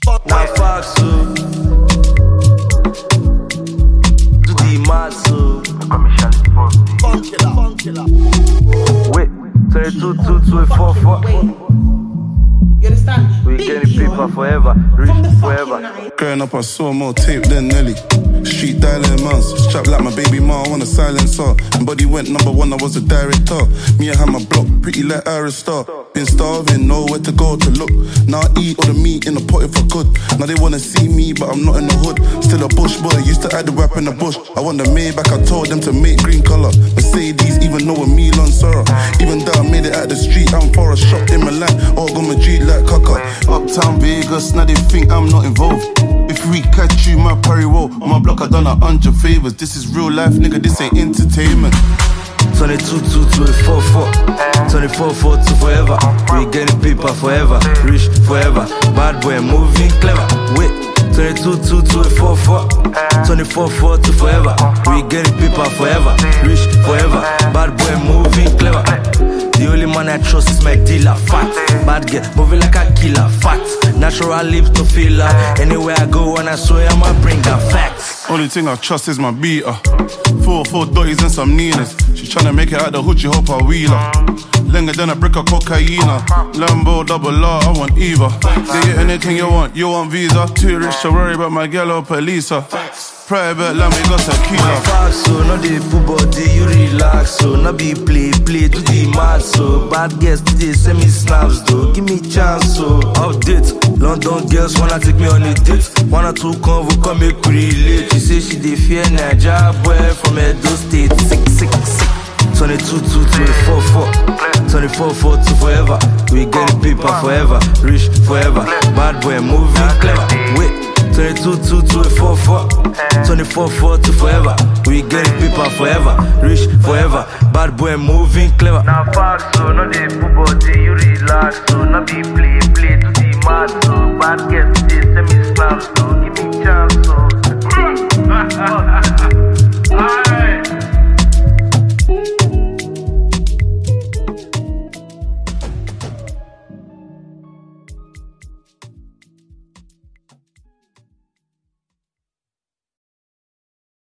Now fuck so. Do the mad so. Wait, 22, 2, 2, 4, 4. You understand? We getting paper forever, rich forever. Growing up, I saw more tape than Nelly. Street dialing months, strapped like my baby mom on a silencer. And body went #1, I was a director. Me, I had my block, pretty like Iris Star. Been starving, nowhere to go to look. Now I eat all the meat in the pot if I could. Now they wanna see me, but I'm not in the hood. Still a bush boy, used to add the rap in the bush. I want the Maybach, I told them to make green color. Mercedes, even though with Milan Sora. Even though I made it out the street, I'm for a shop in Milan. Or go Madrid like Kaka. Uptown Vegas, now they think I'm not involved. If we catch you, my parry roll. On my block, I done 100 favors. This is real life, nigga, this ain't entertainment. 22, 2, 2, 4, 4. 24, 4, 2 forever. We getting paper forever, rich forever. Bad boy moving clever. Wait, 22, 2, 2, 4, 4. 24, 4, 2 forever. We getting paper forever, rich forever. Bad boy moving clever. The only man I trust is my dealer, fat. Bad girl, moving like a killer, fat. Natural lips to feel her. Anywhere I go and I swear I'ma bring her facts. Only thing I trust is my beater. 4 dotties and some Ninas. She tryna make it out the hood, she hope I wheeler. Longer than a brick of cocaine. Lambo, double R, I want either. They get anything you want visa. Too rich to worry about my girl or police. Private, let me go tequila. Fuck so, no dey put body, you relax so. No be play, do the mad so. Bad girls today send me snaps though, give me chance so. Update, London girls wanna take me on a date. 1 or 2 convo come make we relate. She say she dey fear Naija boy from Edo State. Sick. 22, 2, 2, 4, 4. 24, 4, 2 forever. We getting paper forever, rich forever. Bad boy moving clever. Wait, 22, 2, 2, 4, 4. 24, 4, 2 forever. We getting paper forever, rich forever. Bad boy moving clever. Now fuck so, no dey put body, you relax so. No be play, do the mad so. Bad girls, they send me